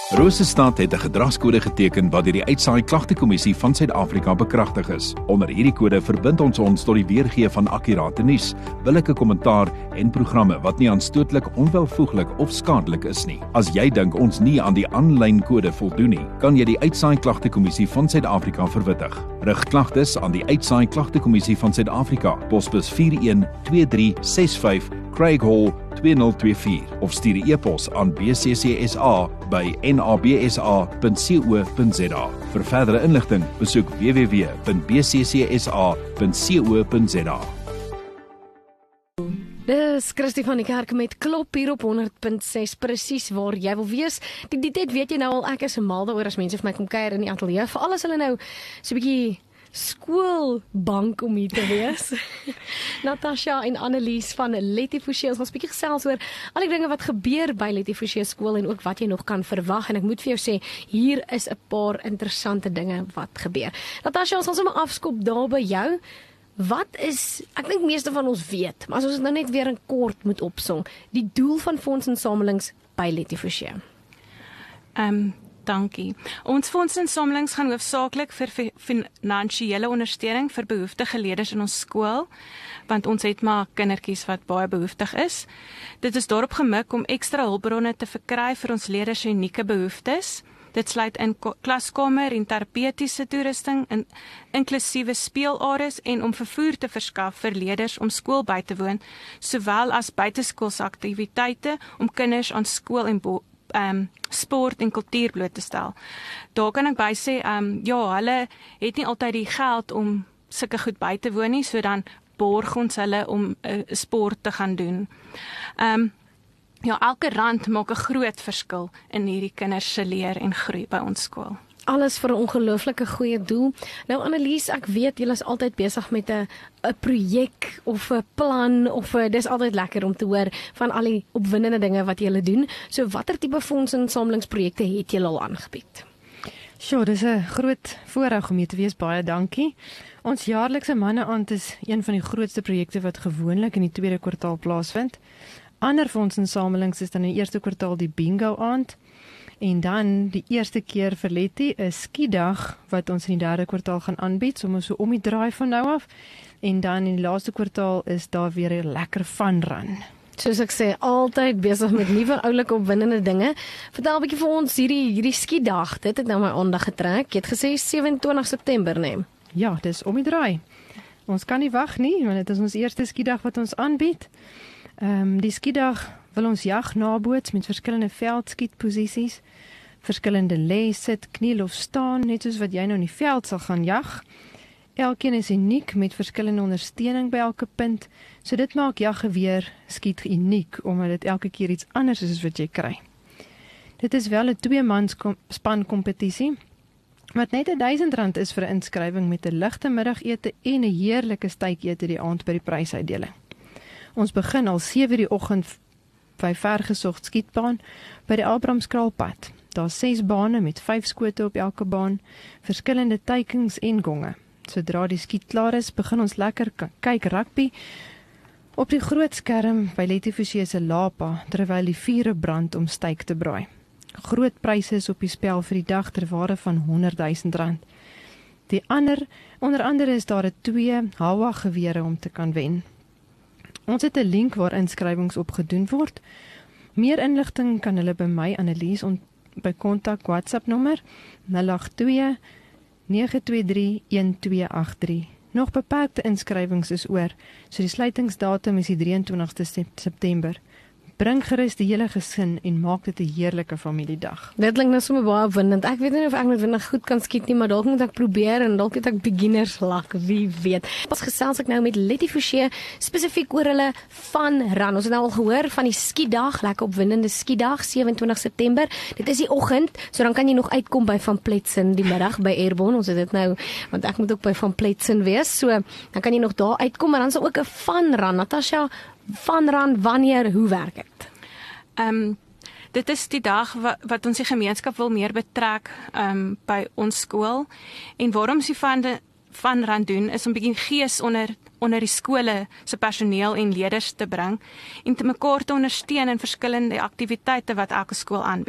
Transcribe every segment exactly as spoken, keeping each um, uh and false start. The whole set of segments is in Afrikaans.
Rosestad het 'n gedragskode geteken wat deur die Uitsaai Klagtekommissie van Suid-Afrika bekragtig is. Onder hierdie kode verbind ons ons tot die weergee van akkurate nuus, billike kommentaar en programme wat nie aanstootlik, onwelvoeglik of skadelik is nie. As jy dink ons nie aan die aanlyn kode voldoen nie, kan jy die Uitsaai Klagtekommissie van Suid-Afrika verwittig. Rig klagtes aan die Uitsaai Klagtekommissie van Suid-Afrika, posbus vier een twee drie ses vyf, Craig Hall twee nul twee vier of stuur 'n e-pos aan b c c s a by n a b s a punt co punt z a. Vir verdere inligting, besoek w w w punt b c c s a punt co punt z a. Dis Christie van die Kerk met Klop hier op honderd punt ses, presies waar jy wil wees. Die, die tyd weet jy nou al, ek is mal daaroor as mense vir my kom kuier in die ateljee, veral as hulle nou so 'n bietjie skoolbank om hier te wees. Natasha en Annelies van Letty Forshey, ons gaan 'n bietjie gesels oor al die dinge wat gebeur by Letty Forshey skool en ook wat jy nog kan verwag. En ek moet vir jou sê, hier is 'n paar interessante dinge wat gebeur. Natasha, ons gaan sommer afskop daar by jou. Wat is, ek dink meeste van ons weet, maar as ons dit nou net weer in kort moet opsom, die doel van fondsinsamelings by Letty Forshey? Ehm um, Dankie. Ons fondsinsamelings gaan hoofsaaklik vir finansiële ondersteuning vir behoeftige leerders in ons skool, want ons het maar kindertjies wat baie behoeftig is. Dit is daarop gemik om ekstra hulpbronne te verkry vir ons leerders se unieke behoeftes. Dit sluit in klaskamer en terapeutiese toerusting, in, inklusiewe speelareas en om vervoer te verskaf vir leerders om skool by te woon, sowel as buiteskoolse aktiwiteite om kinders aan skool en bo Um, sport en kultuur bloot te stel. Daar kan ek by sê, um, ja, hulle het nie altyd die geld om sulke goed by te woon nie, so dan borg ons hulle om uh, sport te gaan doen. Um, ja, elke rand maak 'n groot verskil in hierdie kinders se leer en groei by ons skool. Alles vir 'n ongelooflike goeie doel. Nou Annelies, ek weet julle is altyd besig met 'n 'n projek of 'n plan of a, dis altyd lekker om te hoor van al die opwindende dinge wat julle doen. So watter tipe fondsinsamelingsprojekte het julle al aangebied? Sjoe, dis 'n groot voorreg om hier te wees. Baie dankie. Ons jaarlikse manne-aand is een van die grootste projekte wat gewoonlik in die tweede kwartaal plaasvind. Ander fondsinsamelings is dan in die eerste kwartaal die bingo aand. En dan die eerste keer vir Letty 'n skiedag wat ons in die derde kwartaal gaan aanbied, sommer so om die draai van nou af. En dan in die laaste kwartaal is daar weer 'n lekker fun run. Soos ek sê, altyd besig met nuwe oulike opwindende dinge. Vertel 'n bietjie vir ons hierdie hierdie skiedag. Dit het nou my aandag getrek. Jy het gesê sewe-en-twintig September, né? Nee? Ja, dis om die draai. Ons kan nie wag nie, want dit is ons eerste skiedag wat ons aanbied. Ehm um, die skiedag wil ons jag naboots met verskillende veldskietposisies, verskillende lê, sit, kniel of staan, net soos wat jy nou in die veld sal gaan jag. Elkeen is uniek met verskillende ondersteuning by elke punt, so dit maak jaggeweer skiet uniek, omdat dit elke keer iets anders is as wat jy kry. Dit is wel 'n twee-mans span kompetisie, wat net duisend rand is vir 'n inskrywing met 'n ligte middagete en 'n heerlike stytjie die aand by die prysuitdeling. Ons begin al sewe die oggend by vergesocht skietbaan by die Abrahamskraalpad. Daar's ses bane met vyf skote op elke baan, verskillende teikens en gonge. Sodra die skiet klaar is, begin ons lekker kyk rugby op die groot skerm by Letty Forshey se Lapa, terwyl die vure brand om styk te braai. Groot pryse is op die spel vir die dag ter waarde van honderd duisend rand. Die ander, onder andere is daar 'n twee Hawa gewere om te kan wen. Ons het 'n link waar inskrywings op gedoen word. Meer inligting kan hulle by my Annelies ont by kontak WhatsApp nommer nul agt twee nege twee drie een twee agt drie. Nog beperkte inskrywings is oor, so die sluitingsdatum is die drieëntwintigste September. Bring gerus die hele gesin en maak dit 'n heerlike familiedag. Dit klink nou sommer baie opwindend. Ek weet nie of ek noodwendig goed kan skiet nie, maar dalk moet ek probeer en dalk het ek beginners luck, wie weet. Pas gesels ek nou met Letty Forshey spesifiek oor hulle fun run. Ons het nou al gehoor van die skiedag, lekker opwindende skiedag, sewe-en-twintig September. Dit is die oggend, so dan kan jy nog uitkom by Van Pletsen die middag by Airborne. Ons het dit nou, want ek moet ook by Van Pletsen wees, so dan kan jy nog daar uitkom, maar dan is ook 'n fun run. Natasha, fun run, wanneer, hoe werk dit? Ehm um, dit is die dag wat, wat ons die gemeenskap wil meer betrek um, by ons skool. En waarom ons die van, de, van rand doen, is om begin gees onder, onder die skole se personeel en leerders te bring, en te mekaar te ondersteun in verskillende aktiwiteite wat elke skool aanbied.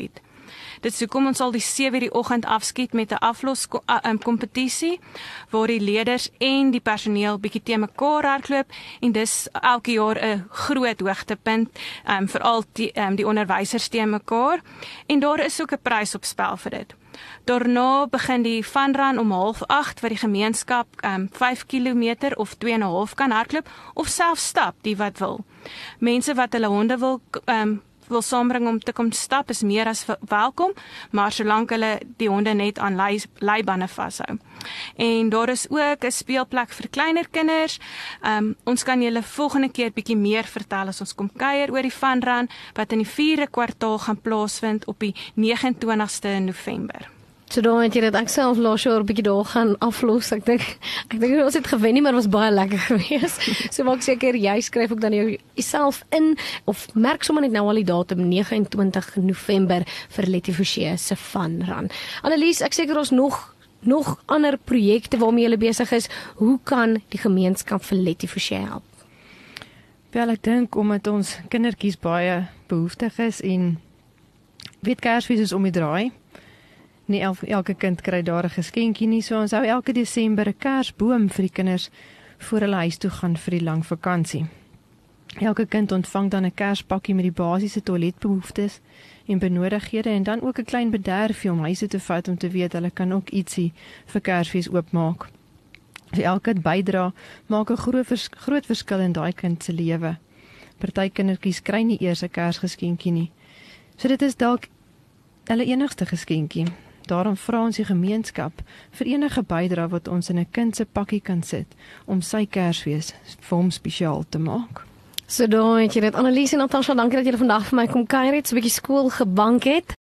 Dit is hoekom ons al die sewe die oggend afskiet met 'n aflos um, kompetisie waar die leerders en die personeel bietjie te mekaar hardloop en dis elke jaar 'n groot hoogtepunt, um, veral die, um, die onderwysers te mekaar en daar is ook 'n prys op spel vir dit. Daarna begin die fun run om half agt waar die gemeenskap um, vyf kilometer of twee en 'n half kan hardloop of self stap, die wat wil. Mense wat hulle honde wil um, wil saambring om te kom stap is meer as welkom, maar solank hulle die honde net aan lei, leibande vashou. En daar is ook 'n speelplek vir kleiner kinders. Um, ons kan julle volgende keer bietjie meer vertel as ons kom kuier oor die fun run wat in die vierde kwartaal gaan plaasvind op die negenentwintigste November. So dan het jy dit ek self laas jaar 'n bietjie daar gaan aflos. Ek dink ek dink ons het gewen nie, maar dit was baie lekker geweest. So maak seker jy skryf ook dan jouself in of merk sommer net nou al die datum negenentwintigste November vir Letty Forsie se fun run. Annelies, ek seker ons nog nog ander projekte waarmee jy besig is. Hoe kan die gemeenskap vir Letty Forsie help? Wel, ek dink omdat ons kindertjies baie behoeftig is en weet Kersfees is om die draai. Nie el, elke kind kry daar 'n geskenkie nie, so ons hou elke Desember 'n Kersboom vir die kinders voor hulle huis toe gaan vir die lang vakansie. Elke kind ontvang dan 'n Kerspakkie met die basiese toiletbehoeftes en benodighede en dan ook 'n klein bederfie om huis toe te vat om te weet hulle kan ook ietsie vir Kersfees oopmaak. So elke bydra maak 'n groot, vers, groot verskil in daai kind se lewe. Party kindertjies kry nie eers 'n Kersgeskenkie nie. So dit is dalk hulle enigste geskenkie. Daarom vra ons die gemeenskap vir enige bydra wat ons in 'n kind se pakkie kan sit om sy Kersfees vir hom spesiaal te maak. So dan het jy dit Annelies en Natasha, dankie dat julle vandag vir my kom kuier het, so 'n bietjie skool gebank het.